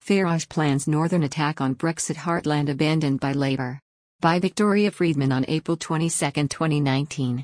Farage plans northern attack on Brexit heartland abandoned by Labour. By Victoria Friedman on April 22, 2019.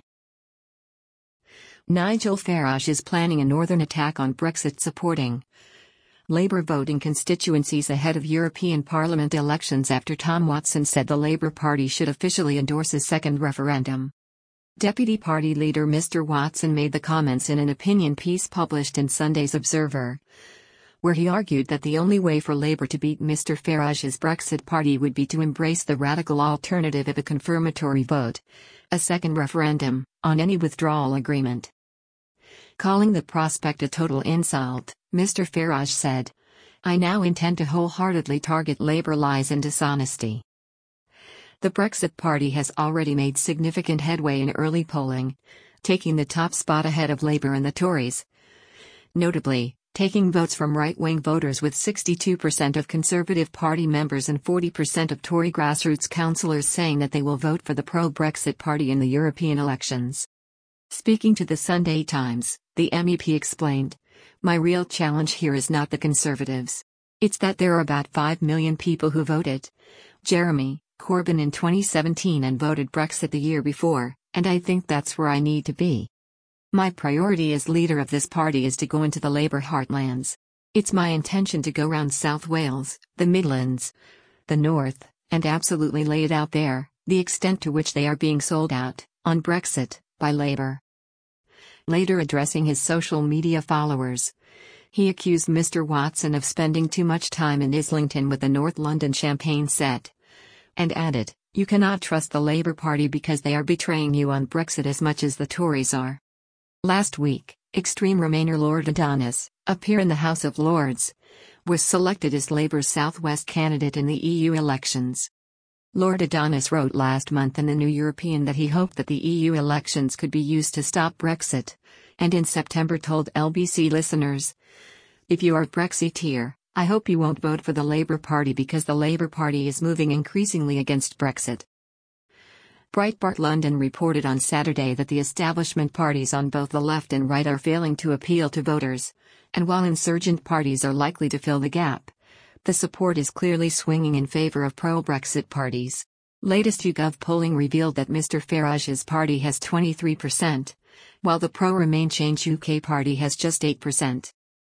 Nigel Farage is planning a northern attack on Brexit supporting Labour voting constituencies ahead of European Parliament elections after Tom Watson said the Labour Party should officially endorse a second referendum. Deputy Party leader Mr. Watson made the comments in an opinion piece published in Sunday's Observer, where he argued that the only way for Labour to beat Mr. Farage's Brexit party would be to embrace the radical alternative of a confirmatory vote, a second referendum, on any withdrawal agreement. Calling the prospect a total insult, Mr. Farage said, "I now intend to wholeheartedly target Labour lies and dishonesty." The Brexit Party has already made significant headway in early polling, taking the top spot ahead of Labour and the Tories. Notably, taking votes from right-wing voters with 62% of Conservative Party members and 40% of Tory grassroots councillors saying that they will vote for the pro-Brexit Party in the European elections. Speaking to the Sunday Times, the MEP explained, "My real challenge here is not the Conservatives. It's that there are about 5 million people who voted Jeremy Corbyn in 2017 and voted Brexit the year before, and I think that's where I need to be. My priority as leader of this party is to go into the Labour heartlands. It's my intention to go round South Wales, the Midlands, the North, and absolutely lay it out there, the extent to which they are being sold out, on Brexit, by Labour." Later addressing his social media followers, he accused Mr. Watson of spending too much time in Islington with the North London champagne set, and added, "You cannot trust the Labour Party because they are betraying you on Brexit as much as the Tories are." Last week, extreme Remainer Lord Adonis, a peer in the House of Lords, was selected as Labour's Southwest candidate in the EU elections. Lord Adonis wrote last month in the New European that he hoped that the EU elections could be used to stop Brexit, and in September told LBC listeners, "If you are a Brexiteer, I hope you won't vote for the Labour Party because the Labour Party is moving increasingly against Brexit." Breitbart London reported on Saturday that the establishment parties on both the left and right are failing to appeal to voters, and while insurgent parties are likely to fill the gap, the support is clearly swinging in favour of pro-Brexit parties. Latest YouGov polling revealed that Mr. Farage's party has 23%, while the pro-Remain Change UK party has just 8%.